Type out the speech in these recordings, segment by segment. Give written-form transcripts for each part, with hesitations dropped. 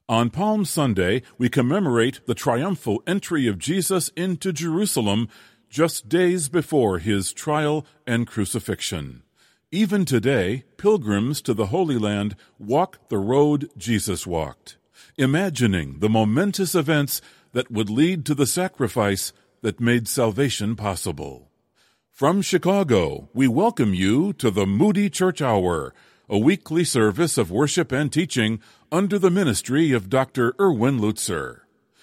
On Palm Sunday, we commemorate the triumphal entry of Jesus into Jerusalem just days before his trial and crucifixion. Even today, pilgrims to the Holy Land walk the road Jesus walked, imagining the momentous events that would lead to the sacrifice that made salvation possible. From Chicago, we welcome you to the Moody Church Hour, a weekly service of worship and teaching under the ministry of Dr. Erwin Lutzer.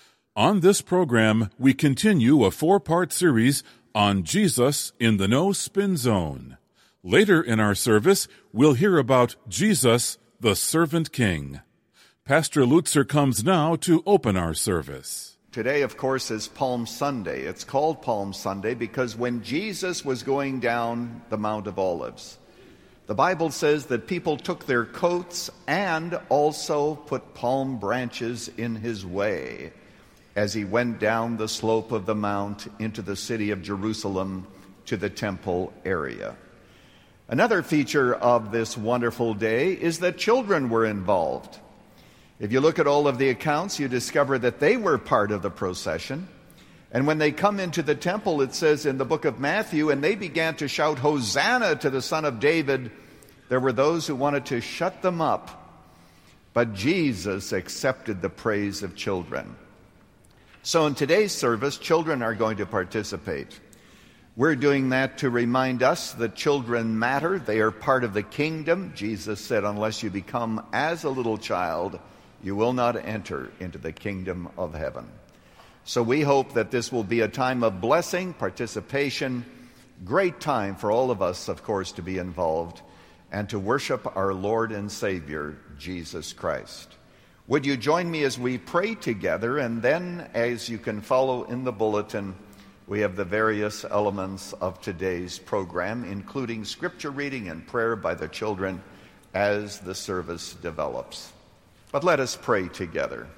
On this program, we continue a 4-part series on Jesus in the No Spin Zone. Later in our service, we'll hear about Jesus, the Servant King. Pastor Lutzer comes now to open our service. Today, of course, is Palm Sunday. It's called Palm Sunday because when Jesus was going down the Mount of Olives, the Bible says that people took their coats and also put palm branches in his way as he went down the slope of the mount into the city of Jerusalem to the temple area. Another feature of this wonderful day is that children were involved. If you look at all of the accounts, you discover that they were part of the procession. And when they come into the temple, it says in the book of Matthew, and they began to shout, "Hosanna to the Son of David," there were those who wanted to shut them up. But Jesus accepted the praise of children. So in today's service, children are going to participate. We're doing that to remind us that children matter. They are part of the kingdom. Jesus said, unless you become as a little child, you will not enter into the kingdom of heaven. So we hope that this will be a time of blessing, participation, great time for all of us, of course, to be involved and to worship our Lord and Savior, Jesus Christ. Would you join me as we pray together? And then, as you can follow in the bulletin, we have the various elements of today's program, including scripture reading and prayer by the children as the service develops. But let us pray together.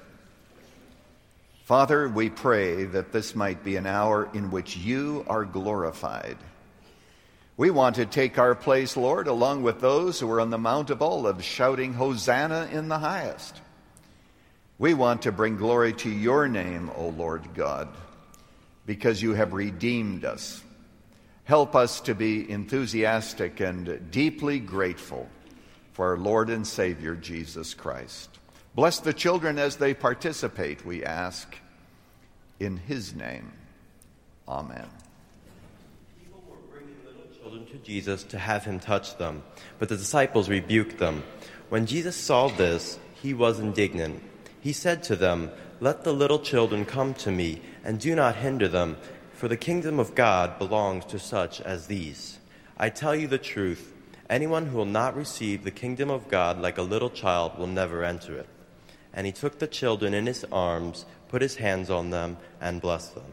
Father, we pray that this might be an hour in which you are glorified. We want to take our place, Lord, along with those who are on the Mount of Olives shouting, "Hosanna in the highest." We want to bring glory to your name, O Lord God, because you have redeemed us. Help us to be enthusiastic and deeply grateful for our Lord and Savior, Jesus Christ. Bless the children as they participate, we ask, in his name. Amen. People were bringing little children to Jesus to have him touch them, but the disciples rebuked them. When Jesus saw this, he was indignant. He said to them, "Let the little children come to me, and do not hinder them, for the kingdom of God belongs to such as these. I tell you the truth, anyone who will not receive the kingdom of God like a little child will never enter it." And he took the children in his arms, put his hands on them, and blessed them.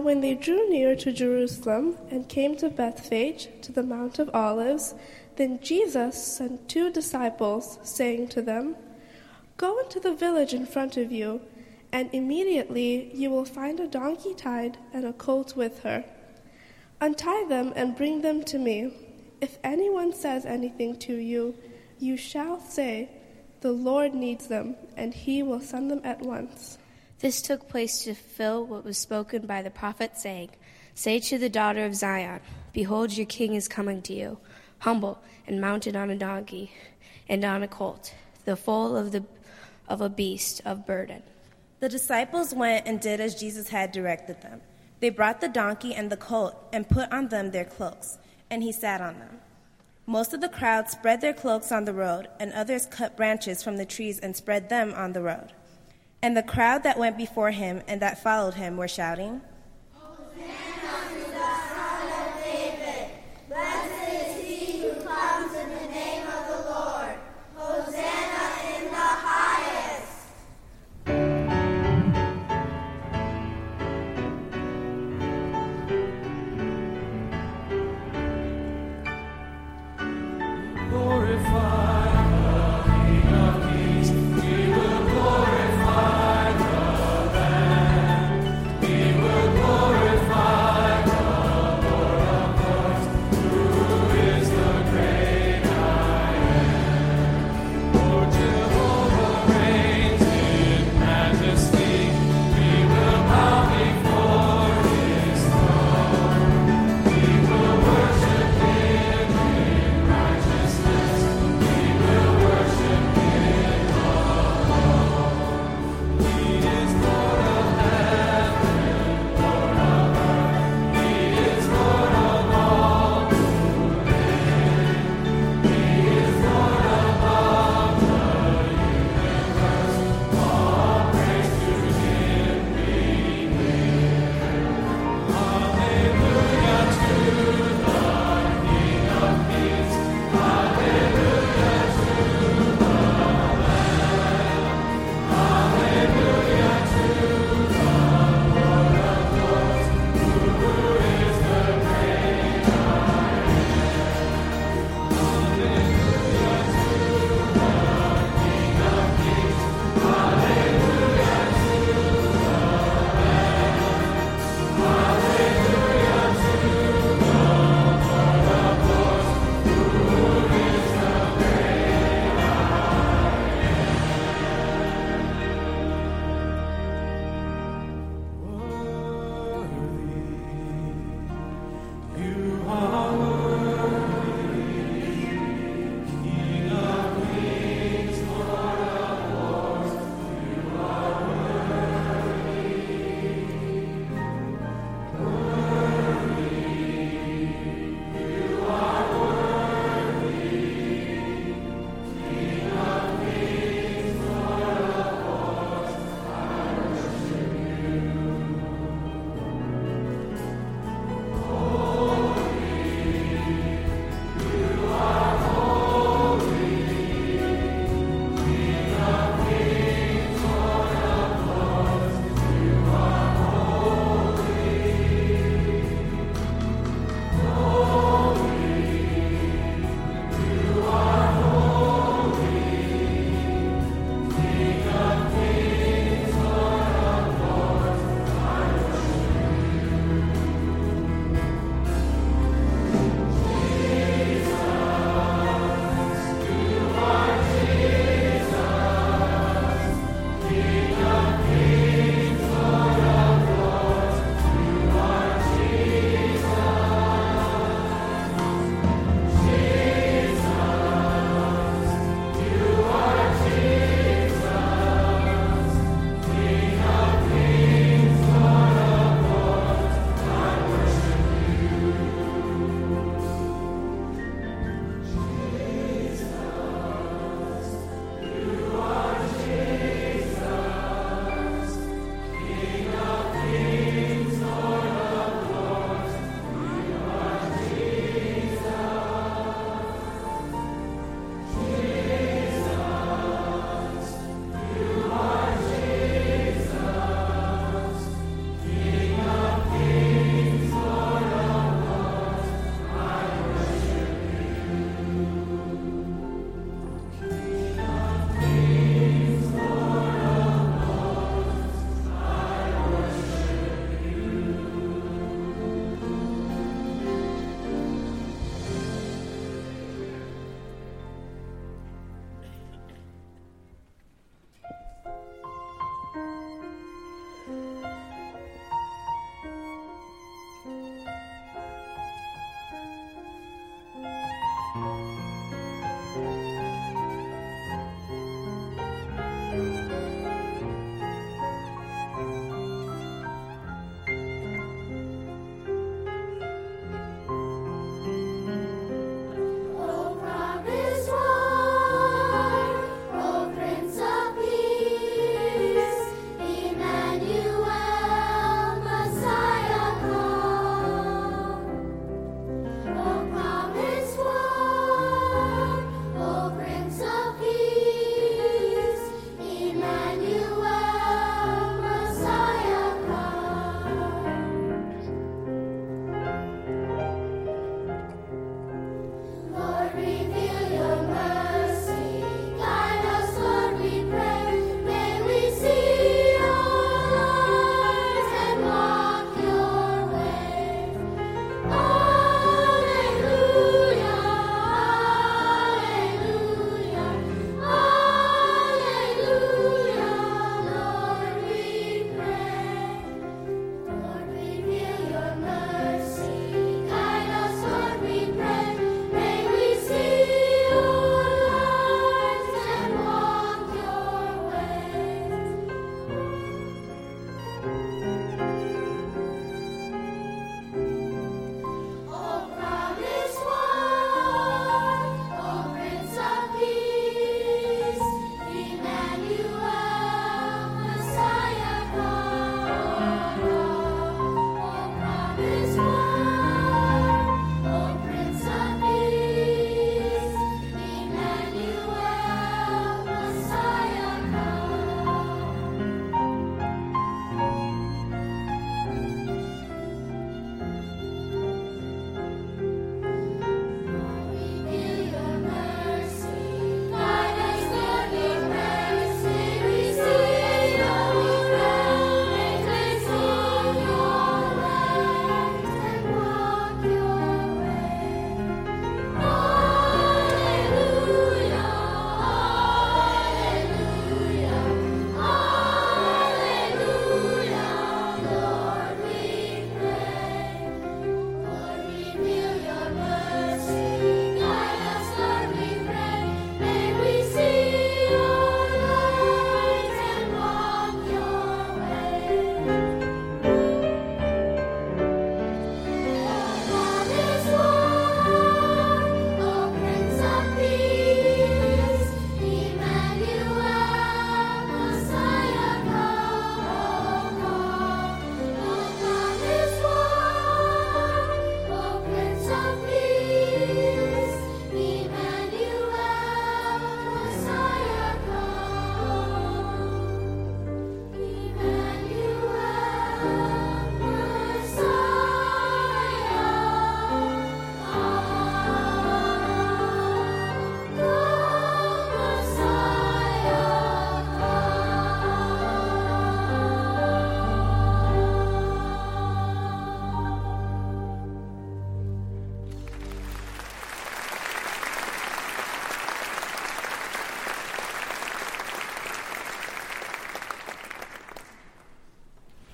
when they drew near to Jerusalem and came to Bethphage, to the Mount of Olives, then Jesus sent 2 disciples, saying to them, "Go into the village in front of you, and immediately you will find a donkey tied and a colt with her. Untie them and bring them to me. If anyone says anything to you, you shall say, 'The Lord needs them,' and he will send them at once." This took place to fulfill what was spoken by the prophet, saying, "Say to the daughter of Zion, Behold, your king is coming to you, humble and mounted on a donkey and on a colt, the foal of a beast of burden." The disciples went and did as Jesus had directed them. They brought the donkey and the colt and put on them their cloaks, and he sat on them. Most of the crowd spread their cloaks on the road, and others cut branches from the trees and spread them on the road. And the crowd that went before him and that followed him were shouting, "Hosanna to the Son of David! Blessed is he who comes in the name of the Lord! Hosanna in the highest!" Glorify the King of Kings. We will glorify the Lamb. We will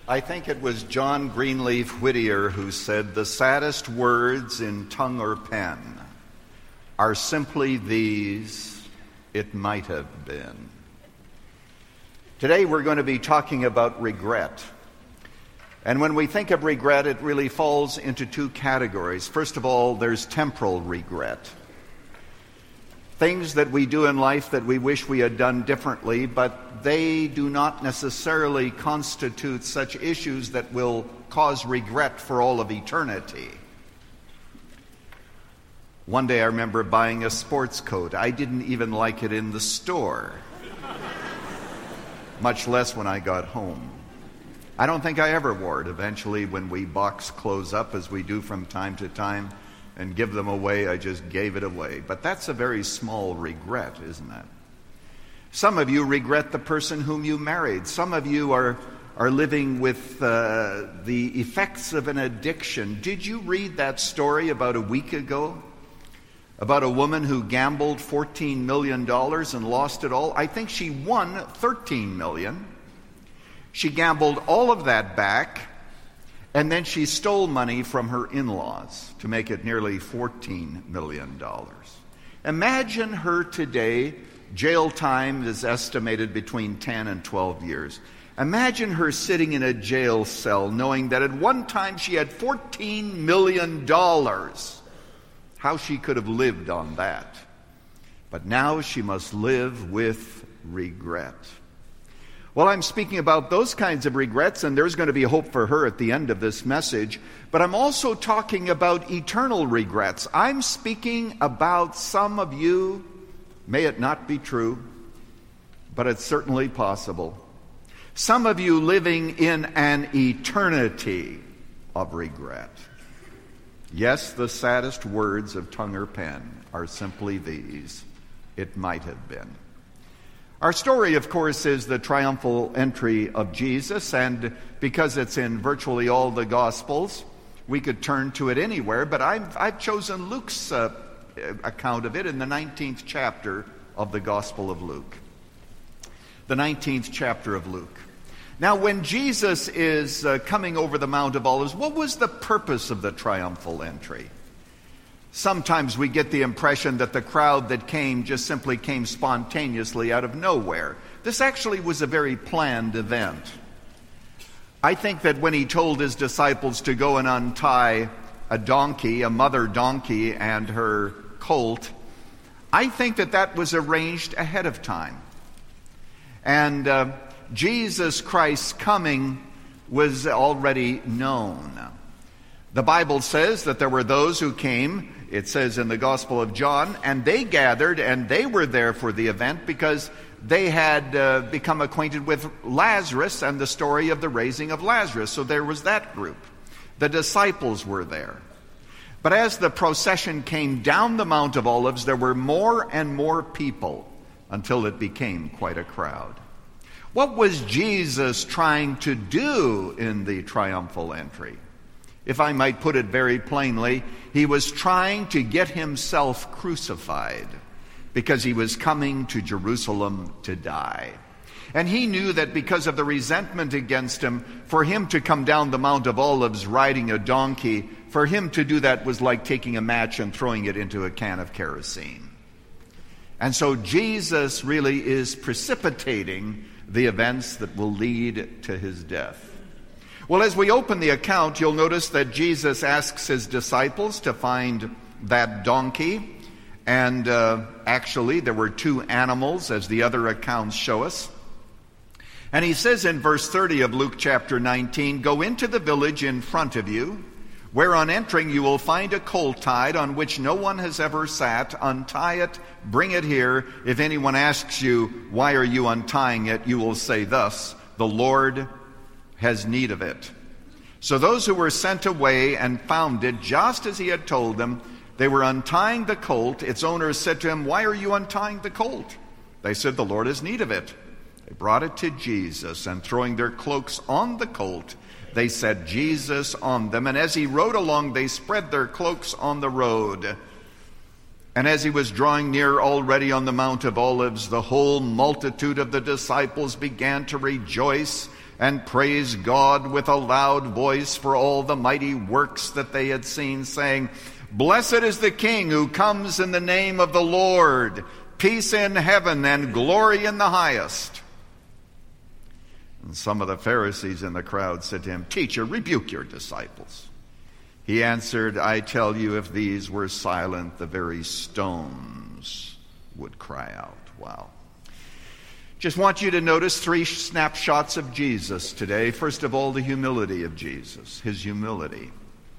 I think it was John Greenleaf Whittier who said, "The saddest words in tongue or pen are simply these, 'It might have been.'" Today we're going to be talking about regret. And when we think of regret, it really falls into two categories. First of all, there's temporal regret. Things that we do in life that we wish we had done differently, but they do not necessarily constitute such issues that will cause regret for all of eternity. One day I remember buying a sports coat. I didn't even like it in the store, much less when I got home. I don't think I ever wore it. Eventually, when we box clothes up, as we do from time to time, and give them away, I just gave it away. But that's a very small regret, isn't it? Some of you regret the person whom you married. Some of you are living with the effects of an addiction. Did you read that story about a week ago? About a woman who gambled $14 million and lost it all? I think she won $13 million. She gambled all of that back, and then she stole money from her in-laws to make it nearly $14 million. Imagine her today. Jail time is estimated between 10 and 12 years. Imagine her sitting in a jail cell knowing that at one time she had $14 million. How she could have lived on that. But now she must live with regret. Well, I'm speaking about those kinds of regrets, and there's going to be hope for her at the end of this message. But I'm also talking about eternal regrets. I'm speaking about some of you, may it not be true, but it's certainly possible. Some of you living in an eternity of regret. Yes, the saddest words of tongue or pen are simply these, "It might have been." Our story, of course, is the triumphal entry of Jesus, and because it's in virtually all the Gospels, we could turn to it anywhere, but I've chosen Luke's account of it in the 19th chapter of the Gospel of Luke. The 19th chapter of Luke. Now, when Jesus is coming over the Mount of Olives, what was the purpose of the triumphal entry? Sometimes we get the impression that the crowd that came just simply came spontaneously out of nowhere. This actually was a very planned event. I think that when he told his disciples to go and untie a donkey, a mother donkey and her colt, I think that that was arranged ahead of time. And Jesus Christ's coming was already known. The Bible says that there were those who came, it says in the Gospel of John, and they gathered and they were there for the event because they had become acquainted with Lazarus and the story of the raising of Lazarus. So there was that group. The disciples were there. But as the procession came down the Mount of Olives, there were more and more people until it became quite a crowd. What was Jesus trying to do in the triumphal entry? If I might put it very plainly, he was trying to get himself crucified because he was coming to Jerusalem to die. And he knew that because of the resentment against him, for him to come down the Mount of Olives riding a donkey, for him to do that was like taking a match and throwing it into a can of kerosene. And so Jesus really is precipitating the events that will lead to his death. Well, as we open the account, you'll notice that Jesus asks his disciples to find that donkey. And actually, there were two animals, as the other accounts show us. And he says in verse 30 of Luke chapter 19, "Go into the village in front of you, where on entering you will find a colt tied on which no one has ever sat. Untie it, bring it here. If anyone asks you, 'Why are you untying it?' you will say thus, 'The Lord has need of it.'" So those who were sent away and found it just as he had told them, they were untying the colt. Its owners said to him, "Why are you untying the colt?" They said, "The Lord has need of it." They brought it to Jesus, and throwing their cloaks on the colt, they set Jesus on them. And as he rode along, they spread their cloaks on the road. And as he was drawing near already on the Mount of Olives, the whole multitude of the disciples began to rejoice and praised God with a loud voice for all the mighty works that they had seen, saying, "Blessed is the King who comes in the name of the Lord, peace in heaven and glory in the highest." And some of the Pharisees in the crowd said to him, "Teacher, rebuke your disciples." He answered, "I tell you, if these were silent, the very stones would cry out." Wow. Just want you to notice 3 snapshots of Jesus today. First of all, the humility of Jesus, his humility.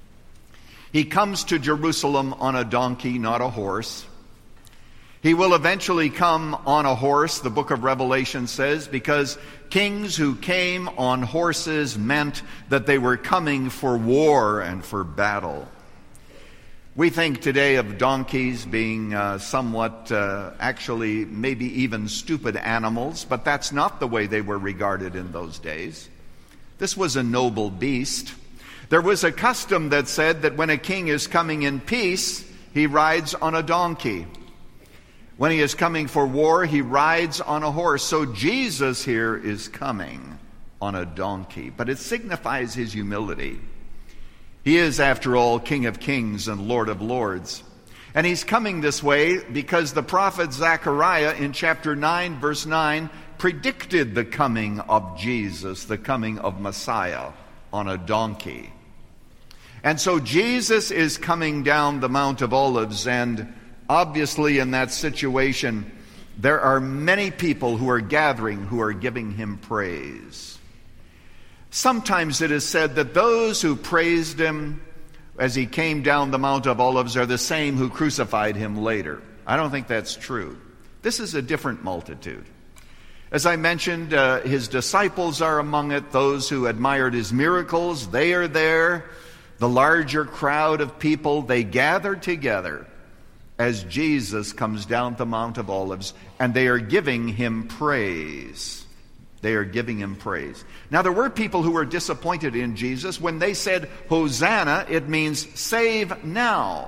He comes to Jerusalem on a donkey, not a horse. He will eventually come on a horse, the book of Revelation says, because kings who came on horses meant that they were coming for war and for battle. We think today of donkeys being somewhat, actually, maybe even stupid animals, but that's not the way they were regarded in those days. This was a noble beast. There was a custom that said that when a king is coming in peace, he rides on a donkey. When he is coming for war, he rides on a horse. So Jesus here is coming on a donkey, but it signifies his humility. He is, after all, King of Kings and Lord of Lords. And he's coming this way because the prophet Zechariah in chapter 9, verse 9, predicted the coming of Jesus, the coming of Messiah on a donkey. And so Jesus is coming down the Mount of Olives, and obviously in that situation, there are many people who are gathering, who are giving him praise. Sometimes it is said that those who praised him as he came down the Mount of Olives are the same who crucified him later. I don't think that's true. This is a different multitude. As I mentioned, his disciples are among it. Those who admired his miracles, they are there. The larger crowd of people, they gather together as Jesus comes down the Mount of Olives, and they are giving him praise. They are giving him praise. Now, there were people who were disappointed in Jesus. When they said, "Hosanna," it means save now.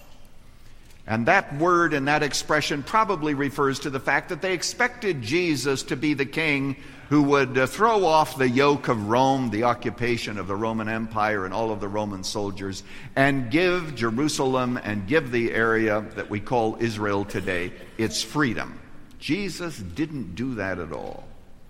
And that word and that expression probably refers to the fact that they expected Jesus to be the king who would throw off the yoke of Rome, the occupation of the Roman Empire and all of the Roman soldiers, and give Jerusalem and give the area that we call Israel today its freedom. Jesus didn't do that at all.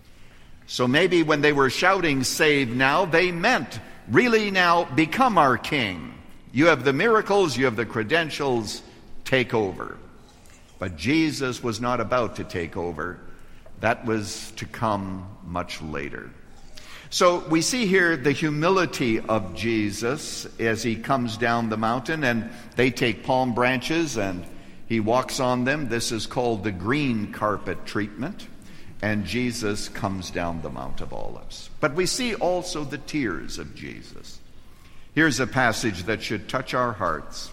So maybe when they were shouting, "Save now," they meant, really now, become our king. You have the miracles, you have the credentials, take over. But Jesus was not about to take over. That was to come much later. So we see here the humility of Jesus as he comes down the mountain, and they take palm branches and he walks on them. This is called the green carpet treatment. And Jesus comes down the Mount of Olives. But we see also the tears of Jesus. Here's a passage that should touch our hearts.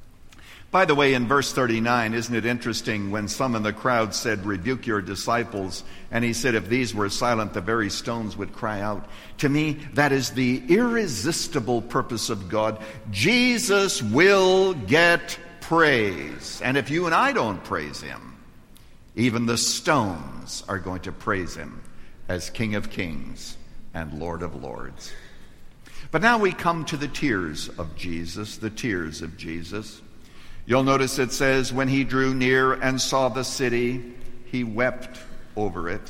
By the way, in verse 39, isn't it interesting when some in the crowd said, "Rebuke your disciples," and he said, "If these were silent, the very stones would cry out." To me, that is the irresistible purpose of God. Jesus will get praise. And if you and I don't praise him, even the stones are going to praise him as King of Kings and Lord of Lords. But now we come to the tears of Jesus, the tears of Jesus. You'll notice it says, when he drew near and saw the city, he wept over it,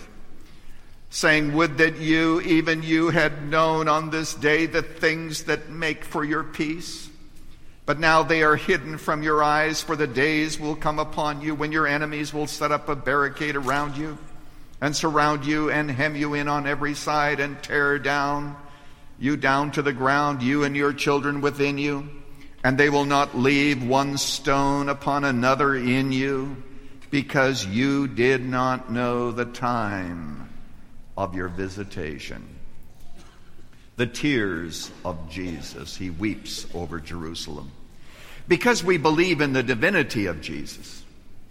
saying, "Would that you, even you, had known on this day the things that make for your peace. But now they are hidden from your eyes, for the days will come upon you when your enemies will set up a barricade around you and surround you and hem you in on every side and tear you down to the ground, you and your children within you. And they will not leave one stone upon another in you, because you did not know the time of your visitation." The tears of Jesus. He weeps over Jerusalem. Because we believe in the divinity of Jesus,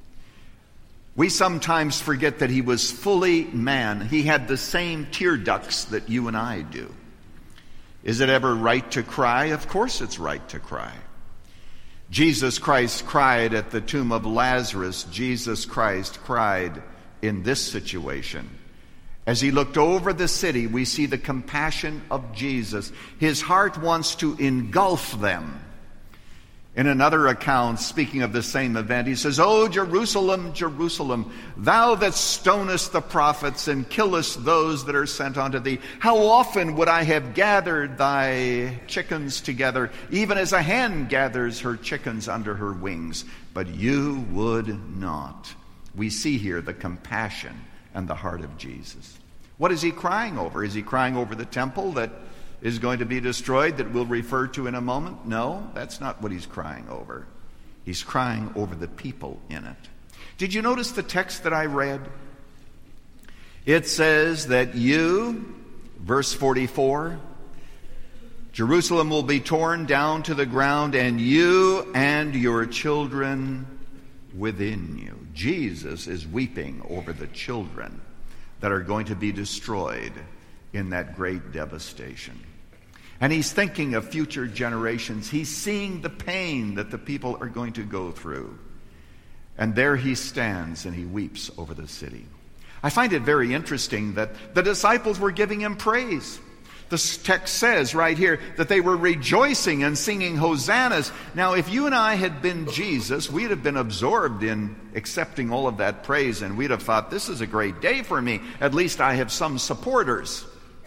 we sometimes forget that he was fully man. He had the same tear ducts that you and I do. Is it ever right to cry? Of course it's right to cry. Jesus Christ cried at the tomb of Lazarus. Jesus Christ cried in this situation. As he looked over the city, we see the compassion of Jesus. His heart wants to engulf them. In another account, speaking of the same event, he says, "O Jerusalem, Jerusalem, thou that stonest the prophets and killest those that are sent unto thee, how often would I have gathered thy chickens together, even as a hen gathers her chickens under her wings, but you would not." We see here the compassion and the heart of Jesus. What is he crying over? Is he crying over the temple that is going to be destroyed, that we'll refer to in a moment? No, that's not what he's crying over. He's crying over the people in it. Did you notice the text that I read? It says that you, verse 44, Jerusalem will be torn down to the ground, and you and your children within you. Jesus is weeping over the children that are going to be destroyed in that great devastation. And he's thinking of future generations. He's seeing the pain that the people are going to go through. And there he stands and he weeps over the city. I find it very interesting that the disciples were giving him praise. The text says right here that they were rejoicing and singing hosannas. Now, if you and I had been Jesus, we'd have been absorbed in accepting all of that praise, and we'd have thought, this is a great day for me. At least I have some supporters.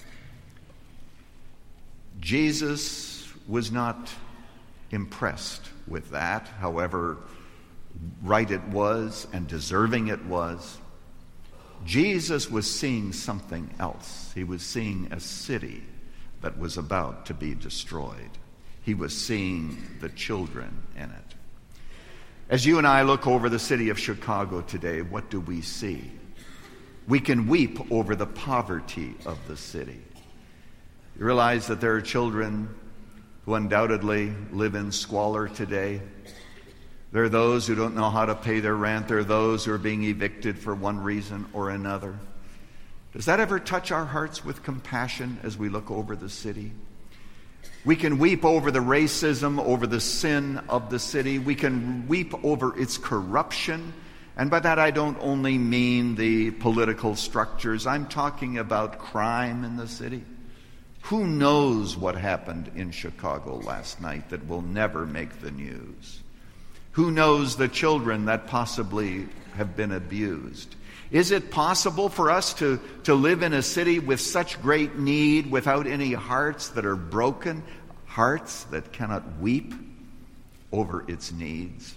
Jesus was not impressed with that, however right it was and deserving it was. Jesus was seeing something else. He was seeing a city that was about to be destroyed. He was seeing the children in it. As you and I look over the city of Chicago today, what do we see? We can weep over the poverty of the city. You realize that there are children who undoubtedly live in squalor today. There are those who don't know how to pay their rent. There are those who are being evicted for one reason or another. Does that ever touch our hearts with compassion as we look over the city? We can weep over the racism, over the sin of the city. We can weep over its corruption. And by that I don't only mean the political structures. I'm talking about crime in the city. Who knows what happened in Chicago last night that will never make the news? Who knows the children that possibly have been abused? Is it possible for us to live in a city with such great need without any hearts that are broken, hearts that cannot weep over its needs?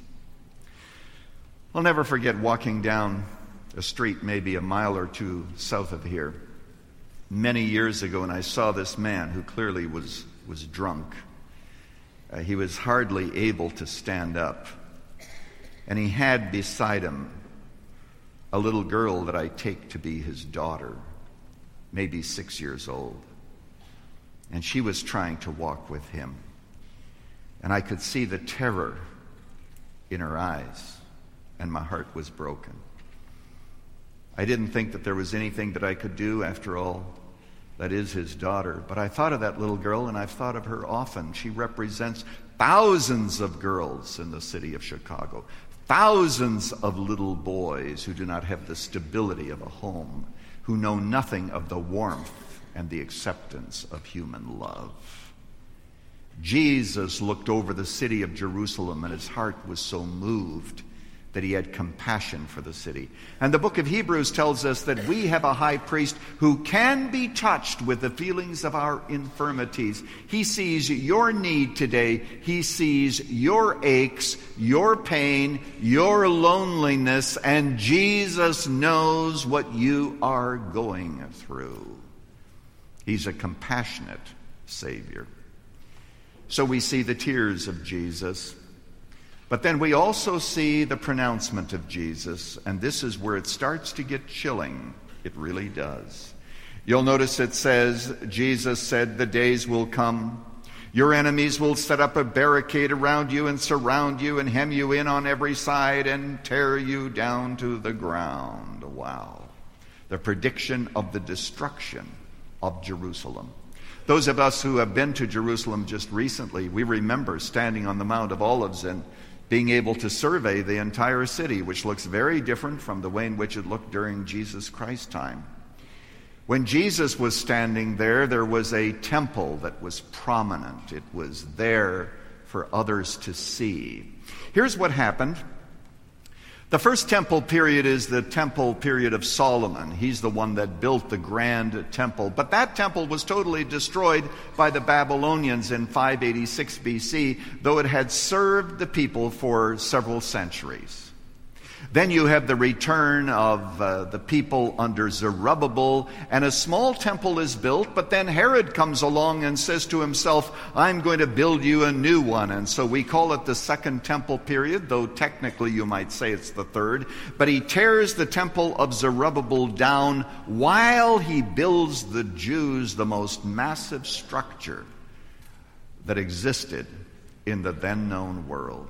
I'll never forget walking down a street maybe a mile or two south of here many years ago, and I saw this man who clearly was drunk. He was hardly able to stand up. And he had beside him a little girl that I take to be his daughter, maybe 6 years old. And she was trying to walk with him. And I could see the terror in her eyes, and my heart was broken. I didn't think that there was anything that I could do. After all, that is his daughter. But I thought of that little girl, and I've thought of her often. She represents thousands of girls in the city of Chicago. Thousands of little boys who do not have the stability of a home, who know nothing of the warmth and the acceptance of human love. Jesus looked over the city of Jerusalem, and his heart was so moved that he had compassion for the city. And the book of Hebrews tells us that we have a high priest who can be touched with the feelings of our infirmities. He sees your need today. He sees your aches, your pain, your loneliness, and Jesus knows what you are going through. He's a compassionate Savior. So we see the tears of Jesus. But then we also see the pronouncement of Jesus, and this is where it starts to get chilling. It really does. You'll notice it says, Jesus said, "The days will come. Your enemies will set up a barricade around you and surround you and hem you in on every side and tear you down to the ground." Wow. The prediction of the destruction of Jerusalem. Those of us who have been to Jerusalem just recently, we remember standing on the Mount of Olives and being able to survey the entire city, which looks very different from the way in which it looked during Jesus Christ's time. When Jesus was standing there was a temple that was prominent. It was there for others to see. Here's what happened. The first temple period is the temple period of Solomon. He's the one that built the grand temple. But that temple was totally destroyed by the Babylonians in 586 BC, though it had served the people for several centuries. Then you have the return of the people under Zerubbabel, and a small temple is built, but then Herod comes along and says to himself, I'm going to build you a new one. And so we call it the Second Temple period, though technically you might say it's the third. But he tears the temple of Zerubbabel down while he builds the Jews the most massive structure that existed in the then known world.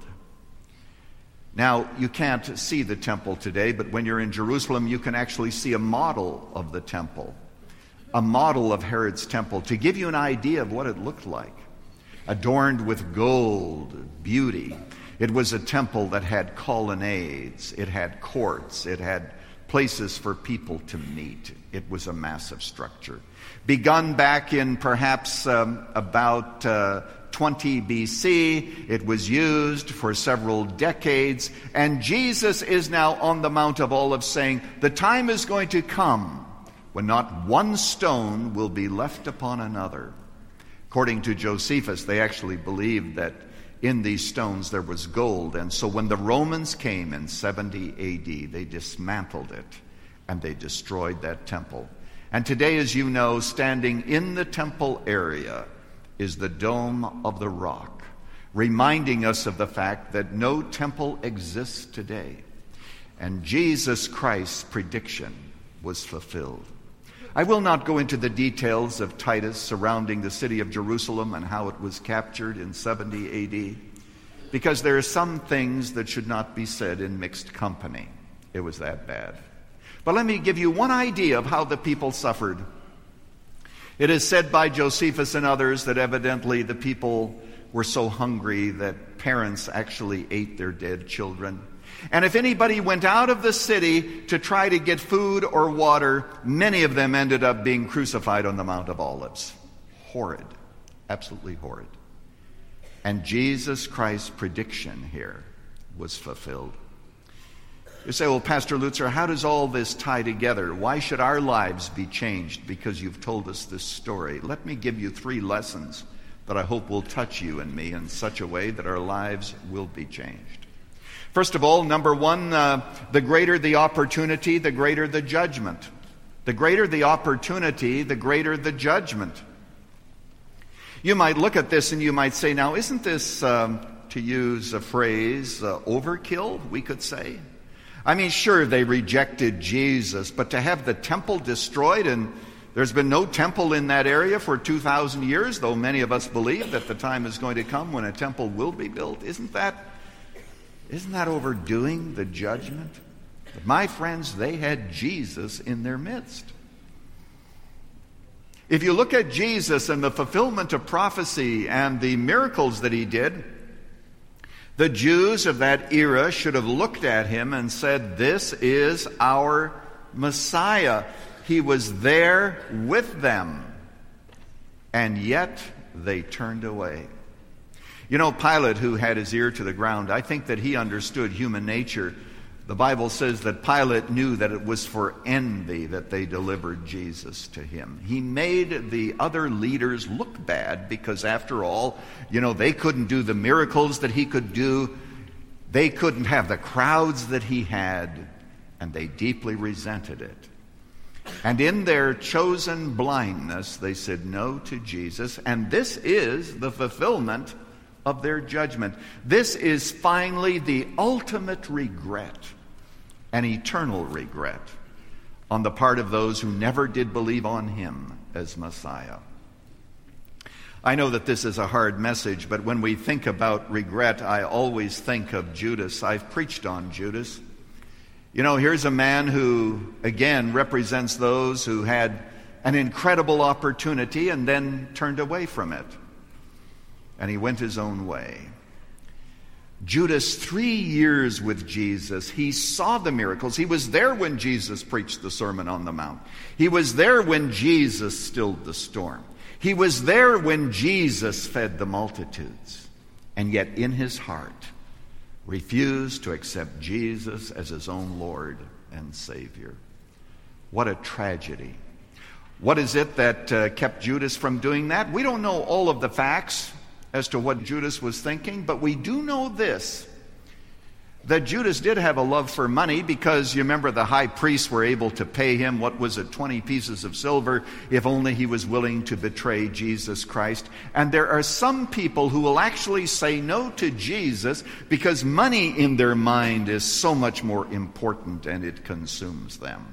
Now, you can't see the temple today, but when you're in Jerusalem, you can actually see a model of the temple, a model of Herod's temple, to give you an idea of what it looked like. Adorned with gold, beauty. It was a temple that had colonnades, it had courts, it had places for people to meet. It was a massive structure. Begun back in perhaps about 20 BC, it was used for several decades, and Jesus is now on the Mount of Olives saying, the time is going to come when not one stone will be left upon another. According to Josephus, they actually believed that in these stones there was gold, and so when the Romans came in 70 AD, they dismantled it and they destroyed that temple. And today, as you know, standing in the temple area is the Dome of the Rock, reminding us of the fact that no temple exists today. And Jesus Christ's prediction was fulfilled. I will not go into the details of Titus surrounding the city of Jerusalem and how it was captured in 70 AD, because there are some things that should not be said in mixed company. It was that bad. But let me give you one idea of how the people suffered. It is said by Josephus and others that evidently the people were so hungry that parents actually ate their dead children. And if anybody went out of the city to try to get food or water, many of them ended up being crucified on the Mount of Olives. Horrid. Absolutely horrid. And Jesus Christ's prediction here was fulfilled. You say, well, Pastor Lutzer, how does all this tie together? Why should our lives be changed because you've told us this story? Let me give you 3 lessons that I hope will touch you and me in such a way that our lives will be changed. First of all, number 1, the greater the opportunity, the greater the judgment. The greater the opportunity, the greater the judgment. You might look at this and you might say, now, isn't this, to use a phrase, overkill, we could say? I mean, sure, they rejected Jesus, but to have the temple destroyed, and there's been no temple in that area for 2,000 years, though many of us believe that the time is going to come when a temple will be built. Isn't that overdoing the judgment? But my friends, they had Jesus in their midst. If you look at Jesus and the fulfillment of prophecy and the miracles that he did, the Jews of that era should have looked at him and said, this is our Messiah. He was there with them, and yet they turned away. You know, Pilate, who had his ear to the ground, I think that he understood human nature. The Bible says that Pilate knew that it was for envy that they delivered Jesus to him. He made the other leaders look bad because, after all, you know, they couldn't do the miracles that he could do. They couldn't have the crowds that he had, and they deeply resented it. And in their chosen blindness, they said no to Jesus, and this is the fulfillment of their judgment. This is finally the ultimate regret, an eternal regret, on the part of those who never did believe on him as Messiah. I know that this is a hard message, but when we think about regret, I always think of Judas. I've preached on Judas. You know, here's a man who, again, represents those who had an incredible opportunity and then turned away from it. And he went his own way. Judas, 3 years with Jesus, he saw the miracles. He was there when Jesus preached the Sermon on the Mount. He was there when Jesus stilled the storm. He was there when Jesus fed the multitudes. And yet in his heart, refused to accept Jesus as his own Lord and Savior. What a tragedy. What is it that kept Judas from doing that? We don't know all of the facts as to what Judas was thinking, but we do know this, that Judas did have a love for money, because you remember the high priests were able to pay him, 20 pieces of silver, if only he was willing to betray Jesus Christ. And there are some people who will actually say no to Jesus because money in their mind is so much more important and it consumes them.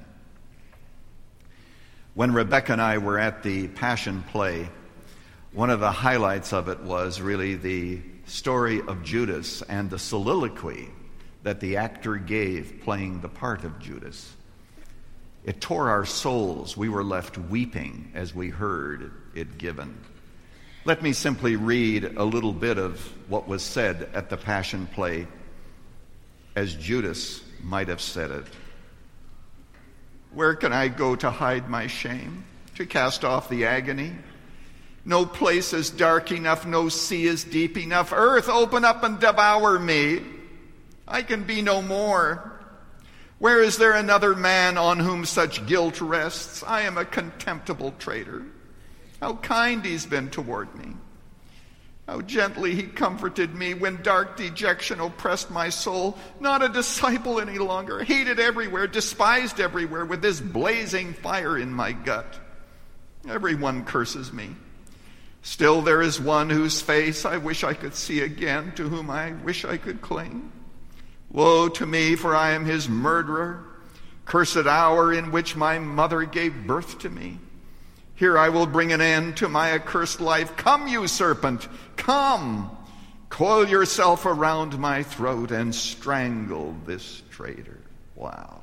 When Rebecca and I were at the Passion Play, one of the highlights of it was really the story of Judas and the soliloquy that the actor gave playing the part of Judas. It tore our souls. We were left weeping as we heard it given. Let me simply read a little bit of what was said at the Passion Play as Judas might have said it. Where can I go to hide my shame, to cast off the agony? No place is dark enough, no sea is deep enough. Earth, open up and devour me. I can be no more. Where is there another man on whom such guilt rests? I am a contemptible traitor. How kind he's been toward me. How gently he comforted me when dark dejection oppressed my soul. Not a disciple any longer, hated everywhere, despised everywhere, with this blazing fire in my gut. Everyone curses me. Still there is one whose face I wish I could see again, to whom I wish I could cling. Woe to me, for I am his murderer. Cursed hour in which my mother gave birth to me. Here I will bring an end to my accursed life. Come, you serpent, come. Coil yourself around my throat and strangle this traitor. Wow.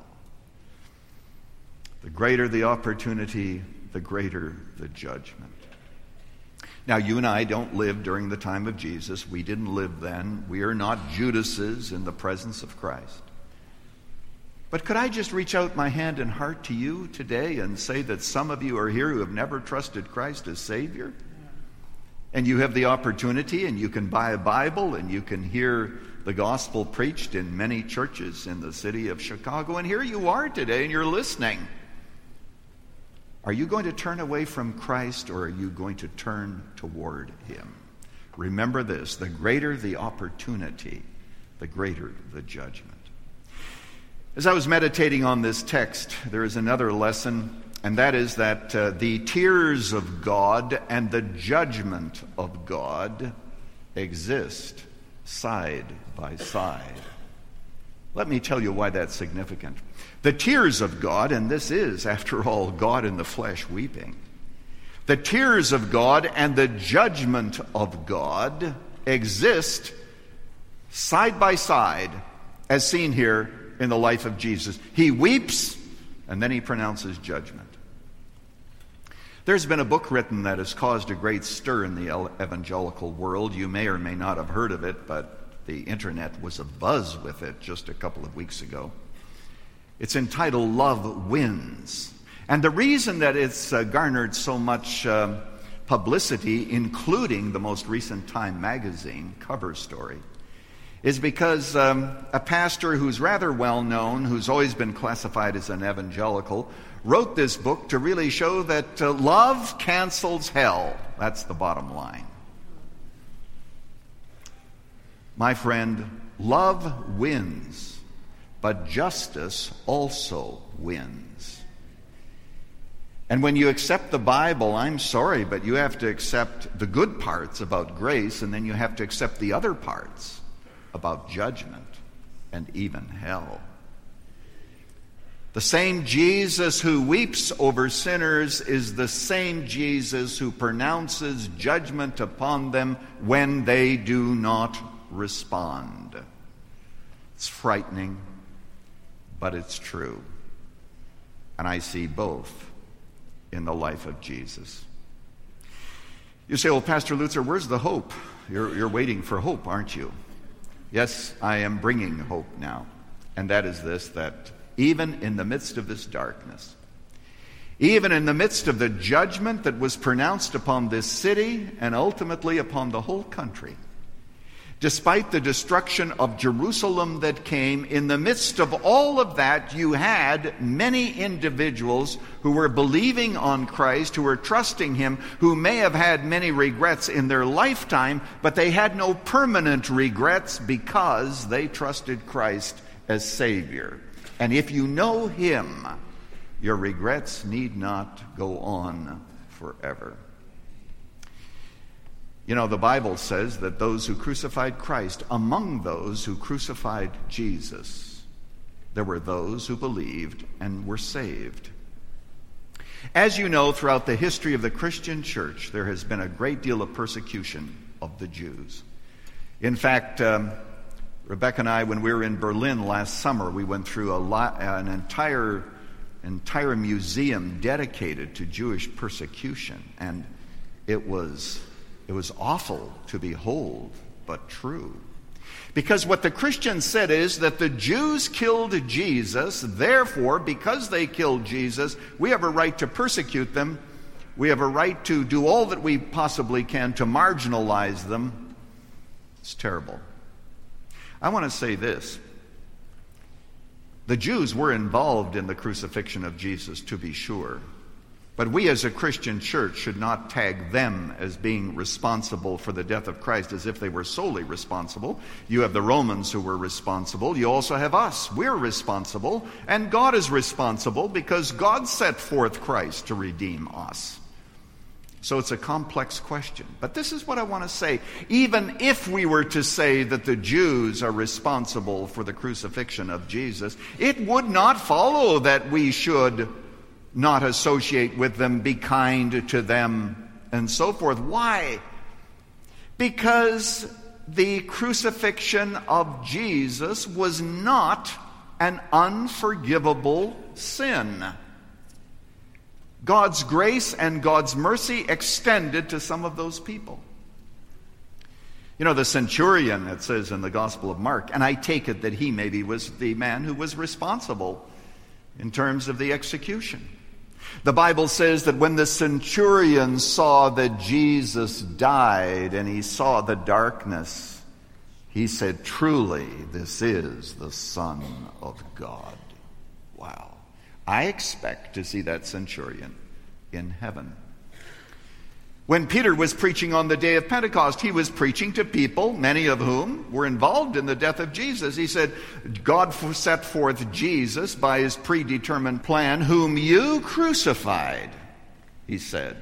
The greater the opportunity, the greater the judgment. Now, you and I don't live during the time of Jesus. We didn't live then. We are not Judases in the presence of Christ. But could I just reach out my hand and heart to you today and say that some of you are here who have never trusted Christ as Savior? And you have the opportunity, and you can buy a Bible, and you can hear the gospel preached in many churches in the city of Chicago. And here you are today, and you're listening. Are you going to turn away from Christ, or are you going to turn toward him? Remember this, the greater the opportunity, the greater the judgment. As I was meditating on this text, there is another lesson, and that is that the tears of God and the judgment of God exist side by side. Let me tell you why that's significant. The tears of God, and this is, after all, God in the flesh weeping. The tears of God and the judgment of God exist side by side, as seen here in the life of Jesus. He weeps, and then he pronounces judgment. There's been a book written that has caused a great stir in the evangelical world. You may or may not have heard of it, but the internet was abuzz with it just a couple of weeks ago. It's entitled Love Wins. And the reason that it's garnered so much publicity, including the most recent Time magazine cover story, is because a pastor who's rather well known, who's always been classified as an evangelical, wrote this book to really show that love cancels hell. That's the bottom line. My friend, love wins, but justice also wins. And when you accept the Bible, I'm sorry, but you have to accept the good parts about grace, and then you have to accept the other parts about judgment and even hell. The same Jesus who weeps over sinners is the same Jesus who pronounces judgment upon them when they do not respond. It's frightening, but it's true. And I see both in the life of Jesus. You say, well, Pastor Lutzer, where's the hope? You're waiting for hope, aren't you? Yes, I am bringing hope now. And that is this, that even in the midst of this darkness, even in the midst of the judgment that was pronounced upon this city and ultimately upon the whole country, despite the destruction of Jerusalem that came, in the midst of all of that, you had many individuals who were believing on Christ, who were trusting Him, who may have had many regrets in their lifetime, but they had no permanent regrets because they trusted Christ as Savior. And if you know Him, your regrets need not go on forever. You know, the Bible says that those who crucified Christ, among those who crucified Jesus, there were those who believed and were saved. As you know, throughout the history of the Christian church, there has been a great deal of persecution of the Jews. In fact, Rebecca and I, when we were in Berlin last summer, we went through an entire museum dedicated to Jewish persecution, and it was awful to behold, but true. Because what the Christians said is that the Jews killed Jesus, therefore, because they killed Jesus, we have a right to persecute them. We have a right to do all that we possibly can to marginalize them. It's terrible. I want to say this. The Jews were involved in the crucifixion of Jesus, to be sure. But we as a Christian church should not tag them as being responsible for the death of Christ as if they were solely responsible. You have the Romans who were responsible. You also have us. We're responsible. And God is responsible because God set forth Christ to redeem us. So it's a complex question. But this is what I want to say. Even if we were to say that the Jews are responsible for the crucifixion of Jesus, it would not follow that we should not associate with them, be kind to them, and so forth. Why? Because the crucifixion of Jesus was not an unforgivable sin. God's grace and God's mercy extended to some of those people. You know, the centurion, it says in the Gospel of Mark, and I take it that he maybe was the man who was responsible in terms of the execution. The Bible says that when the centurion saw that Jesus died and he saw the darkness, he said, "Truly, this is the Son of God." Wow. I expect to see that centurion in heaven. When Peter was preaching on the day of Pentecost, he was preaching to people, many of whom were involved in the death of Jesus. He said, God set forth Jesus by His predetermined plan, whom you crucified, he said.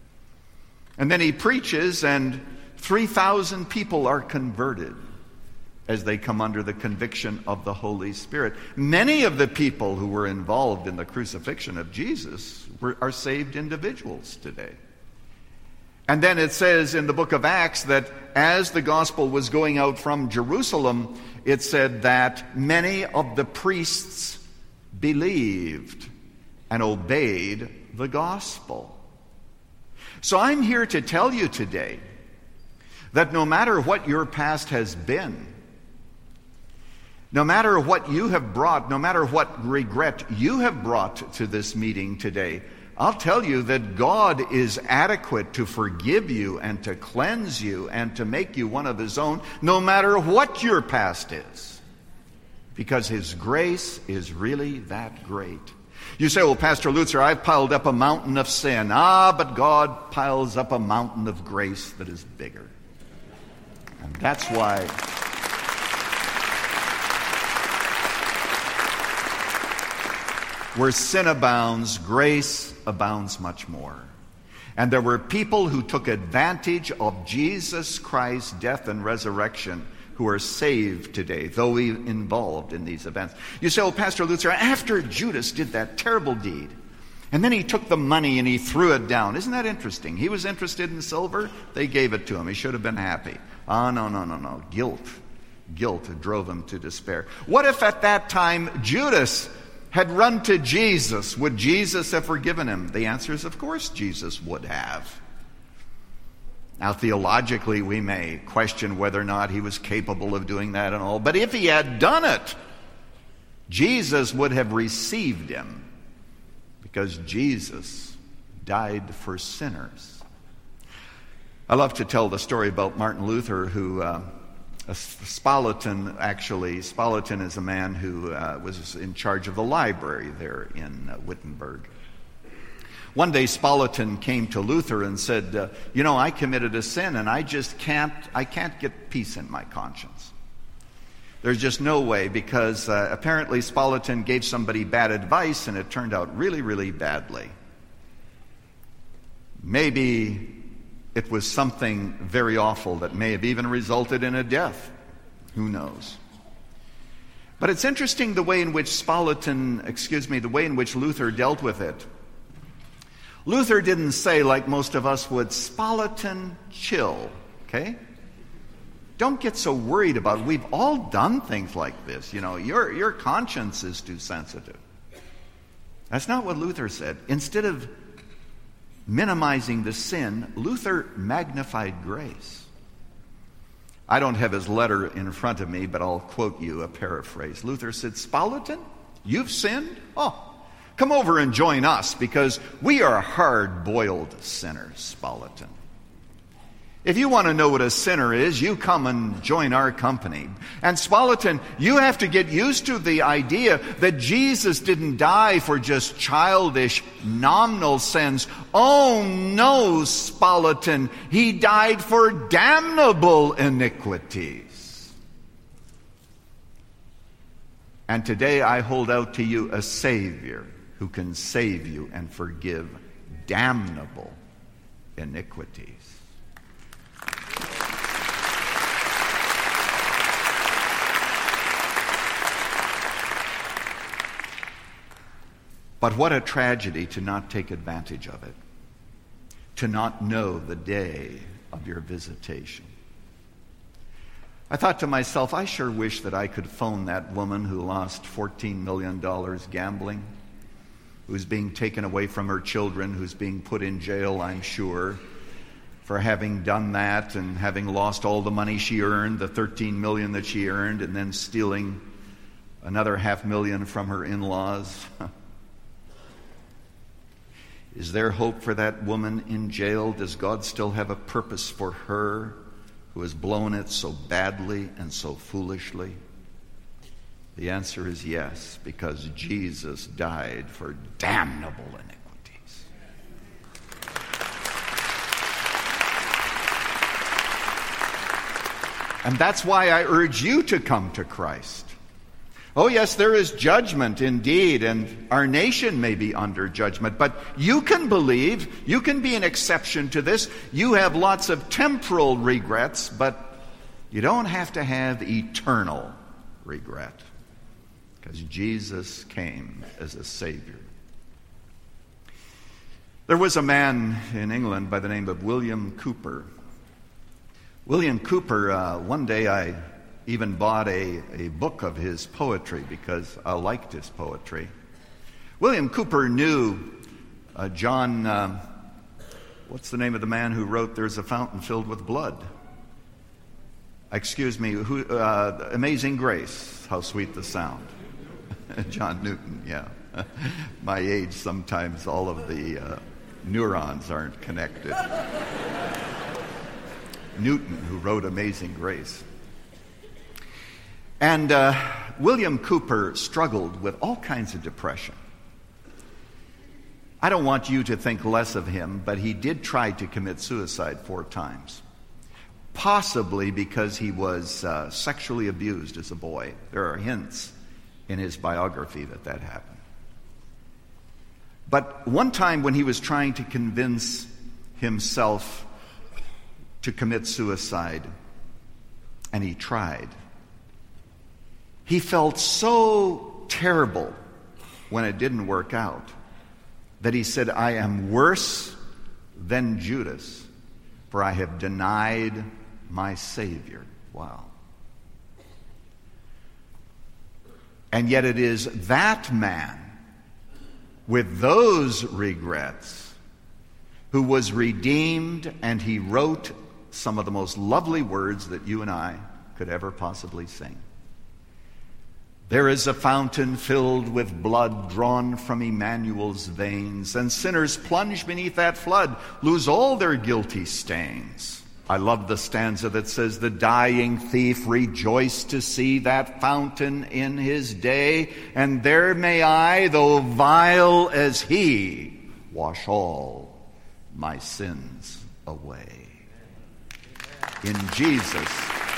And then he preaches, and 3,000 people are converted as they come under the conviction of the Holy Spirit. Many of the people who were involved in the crucifixion of Jesus are saved individuals today. And then it says in the book of Acts that as the gospel was going out from Jerusalem, it said that many of the priests believed and obeyed the gospel. So I'm here to tell you today that no matter what your past has been, no matter what you have brought, no matter what regret you have brought to this meeting today, I'll tell you that God is adequate to forgive you and to cleanse you and to make you one of His own, no matter what your past is. Because His grace is really that great. You say, well, Pastor Lutzer, I've piled up a mountain of sin. But God piles up a mountain of grace that is bigger. And that's why where sin abounds, grace abounds much more. And there were people who took advantage of Jesus Christ's death and resurrection who are saved today, though we involved in these events. You say, oh, Pastor Lutzer, after Judas did that terrible deed, and then he took the money and he threw it down. Isn't that interesting? He was interested in silver. They gave it to him. He should have been happy. No. Guilt drove him to despair. What if at that time Judas had run to Jesus? Would Jesus have forgiven him? The answer is, of course, Jesus would have. Now, theologically, we may question whether or not he was capable of doing that and all, but if he had done it, Jesus would have received him, because Jesus died for sinners. I love to tell the story about Martin Luther, who Spalatin is a man who was in charge of the library there in Wittenberg. One day Spalatin came to Luther and said, I committed a sin and I can't get peace in my conscience. There's just no way, because apparently Spalatin gave somebody bad advice and it turned out really, really badly. Maybe it was something very awful that may have even resulted in a death. Who knows? But it's interesting the way in which Luther dealt with it. Luther didn't say, like most of us would, Spalatin, chill, okay? Don't get so worried about it. We've all done things like this. Your conscience is too sensitive. That's not what Luther said. Instead of minimizing the sin, Luther magnified grace. I don't have his letter in front of me, but I'll quote you a paraphrase. Luther said, Spalatin, you've sinned? Oh, come over and join us, because we are hard-boiled sinners, Spalatin. If you want to know what a sinner is, you come and join our company. And Spalatin, you have to get used to the idea that Jesus didn't die for just childish, nominal sins. Oh no, Spalatin, he died for damnable iniquities. And today I hold out to you a Savior who can save you and forgive damnable iniquities. But what a tragedy to not take advantage of it, to not know the day of your visitation. I thought to myself, I sure wish that I could phone that woman who lost $14 million gambling, who's being taken away from her children, who's being put in jail, I'm sure, for having done that and having lost all the money she earned, the $13 million that she earned, and then stealing another $500,000 from her in-laws. Is there hope for that woman in jail? Does God still have a purpose for her who has blown it so badly and so foolishly? The answer is yes, because Jesus died for damnable iniquities. And that's why I urge you to come to Christ. Oh yes, there is judgment indeed, and our nation may be under judgment, but you can believe, you can be an exception to this. You have lots of temporal regrets, but you don't have to have eternal regret, because Jesus came as a Savior. There was a man in England by the name of William Cowper. William Cowper, one day I even bought a book of his poetry because I liked his poetry. William Cowper knew John, what's the name of the man who wrote There's a Fountain Filled with Blood? Amazing Grace, how sweet the sound. John Newton, yeah. My age, sometimes all of the neurons aren't connected. Newton, who wrote Amazing Grace. And William Cowper struggled with all kinds of depression. I don't want you to think less of him, but he did try to commit suicide 4 times. Possibly because he was sexually abused as a boy. There are hints in his biography that happened. But one time when he was trying to convince himself to commit suicide, and he tried, he felt so terrible when it didn't work out that he said, I am worse than Judas, for I have denied my Savior. Wow. And yet it is that man with those regrets who was redeemed, and he wrote some of the most lovely words that you and I could ever possibly sing. There is a fountain filled with blood drawn from Emmanuel's veins, and sinners plunge beneath that flood, lose all their guilty stains. I love the stanza that says, the dying thief rejoiced to see that fountain in his day, and there may I, though vile as he, wash all my sins away. In Jesus,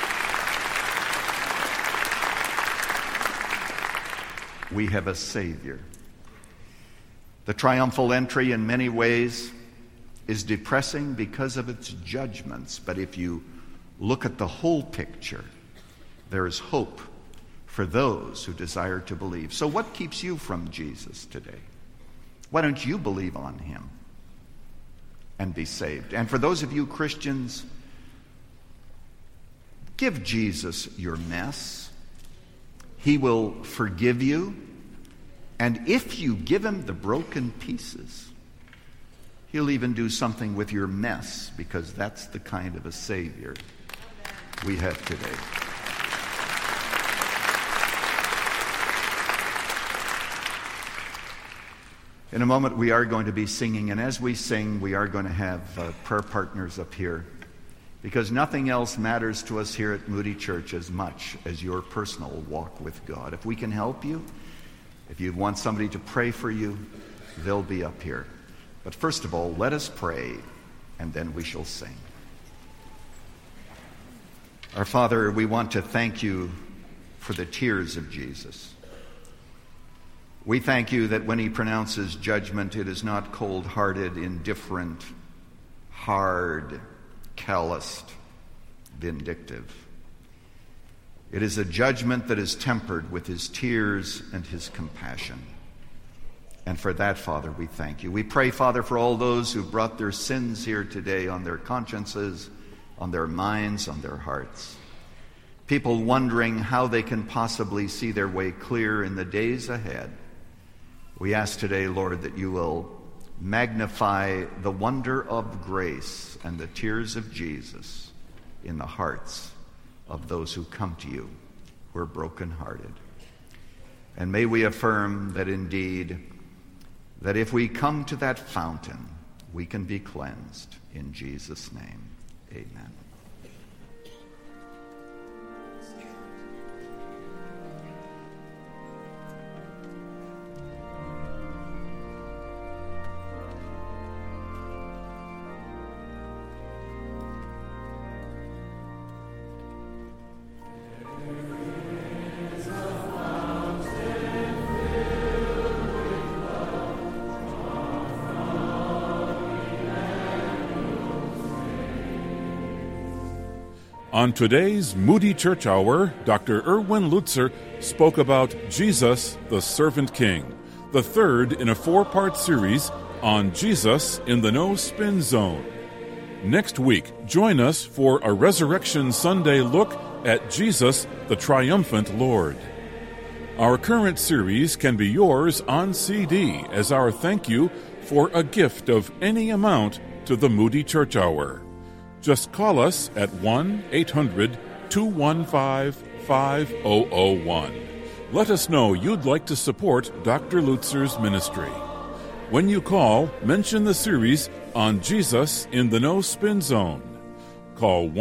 we have a Savior. The triumphal entry in many ways is depressing because of its judgments, but if you look at the whole picture, there is hope for those who desire to believe. So what keeps you from Jesus today? Why don't you believe on him and be saved? And for those of you Christians, give Jesus your mess. He will forgive you. And if you give him the broken pieces, he'll even do something with your mess, because that's the kind of a Savior we have today. In a moment, we are going to be singing, and as we sing, we are going to have prayer partners up here, because nothing else matters to us here at Moody Church as much as your personal walk with God. If we can help you, if you want somebody to pray for you, they'll be up here. But first of all, let us pray, and then we shall sing. Our Father, we want to thank you for the tears of Jesus. We thank you that when he pronounces judgment, it is not cold-hearted, indifferent, hard, calloused, vindictive. It is a judgment that is tempered with his tears and his compassion. And for that, Father, we thank you. We pray, Father, for all those who brought their sins here today on their consciences, on their minds, on their hearts. People wondering how they can possibly see their way clear in the days ahead. We ask today, Lord, that you will magnify the wonder of grace and the tears of Jesus in the hearts of those who come to you who are brokenhearted. And may we affirm that indeed, that if we come to that fountain, we can be cleansed. In Jesus' name, amen. On today's Moody Church Hour, Dr. Erwin Lutzer spoke about Jesus, the Servant King, the third in a 4-part series on Jesus in the No Spin Zone. Next week, join us for a Resurrection Sunday look at Jesus, the Triumphant Lord. Our current series can be yours on CD as our thank you for a gift of any amount to the Moody Church Hour. Just call us at 1-800-215-5001. Let us know you'd like to support Dr. Lutzer's ministry. When you call, mention the series on Jesus in the No Spin Zone. Call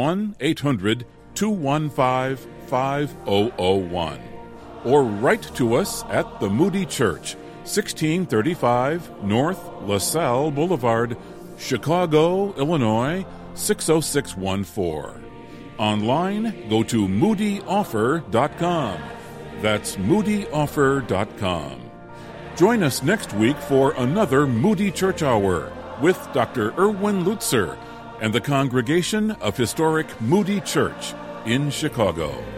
1-800-215-5001. Or write to us at the Moody Church, 1635 North LaSalle Boulevard, Chicago, Illinois, 60614. Online, go to moodyoffer.com. That's moodyoffer.com. Join us next week for another Moody Church Hour with Dr. Erwin Lutzer and the congregation of historic Moody Church in Chicago.